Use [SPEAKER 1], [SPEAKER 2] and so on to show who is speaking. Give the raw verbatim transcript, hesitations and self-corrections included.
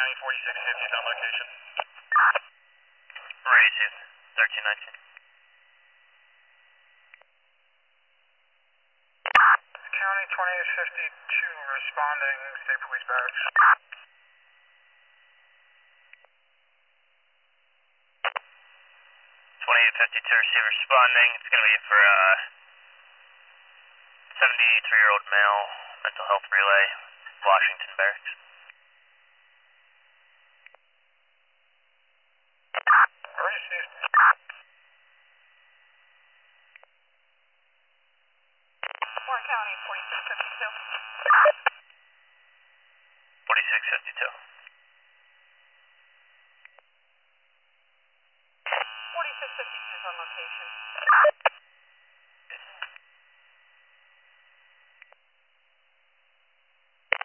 [SPEAKER 1] County, forty-six fifty is on location.
[SPEAKER 2] Raise thirteen nineteen.
[SPEAKER 1] County twenty-eight fifty-two responding, State Police Barracks.
[SPEAKER 2] twenty-eight fifty-two receiver responding. It's going to be for a seventy-three year old male, mental health relay, Washington Barracks.